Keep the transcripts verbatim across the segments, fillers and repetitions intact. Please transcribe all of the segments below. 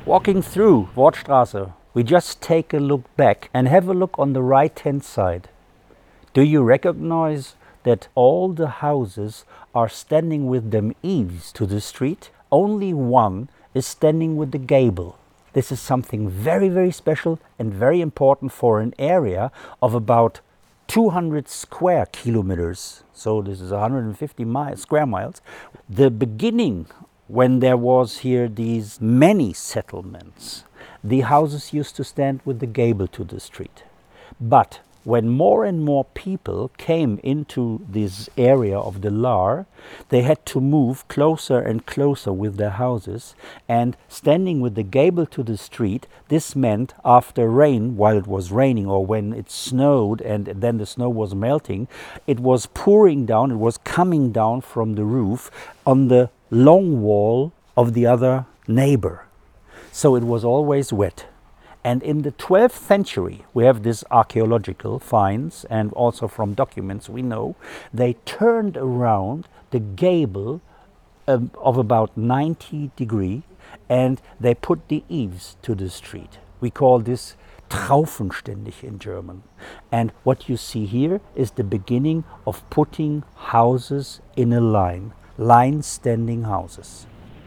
Walking through Wortstraße, we just take a look back and have a look on the right-hand side. Do you recognize that all the houses are standing with them eaves to the street? Only one is standing with the gable. This is something very, very special and very important for an area of about two hundred square kilometers. So this is one hundred fifty miles, square miles. The beginning, when there was here these many settlements, the houses used to stand with the gable to the street. But when more and more people came into this area of the Lahr, they had to move closer and closer with their houses, and standing with the gable to the street, this meant after rain, while it was raining or when it snowed and then the snow was melting, it was pouring down, it was coming down from the roof on the long wall of the other neighbor. So it was always wet. And in the twelfth century, we have these archaeological finds, and also from documents we know, they turned around the gable um, of about ninety degree, and they put the eaves to the street. We call this Traufenständig in German. And what you see here is the beginning of putting houses in a line, line standing houses.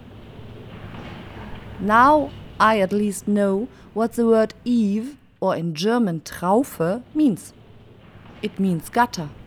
Now I at least know what the word eave, or in German Traufe, means. It means gutter.